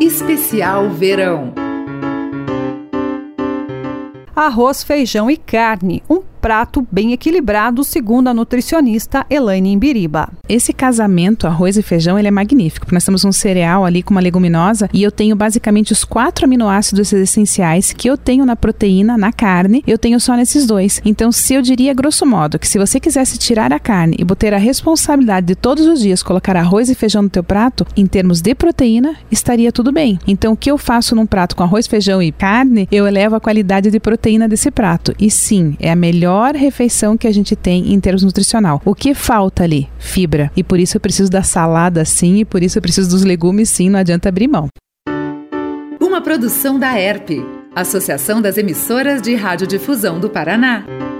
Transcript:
Especial Verão. Arroz, feijão e carne, um prato bem equilibrado, segundo a nutricionista Elaine Imbiriba. Esse casamento arroz e feijão, ele é magnífico, porque nós temos um cereal ali com uma leguminosa e eu tenho basicamente os 4 aminoácidos essenciais que eu tenho na proteína, na carne, eu tenho só nesses dois. Então, se eu diria, grosso modo, que se você quisesse tirar a carne e ter a responsabilidade de todos os dias colocar arroz e feijão no teu prato, em termos de proteína, estaria tudo bem. Então, o que eu faço num prato com arroz, feijão e carne, eu elevo a qualidade de proteína desse prato. E sim, é a melhor refeição que a gente tem em termos nutricional. O que falta ali? Fibra. E por isso eu preciso da salada sim, e por isso eu preciso dos legumes sim, não adianta abrir mão. Uma produção da ERP, Associação das Emissoras de Radiodifusão do Paraná.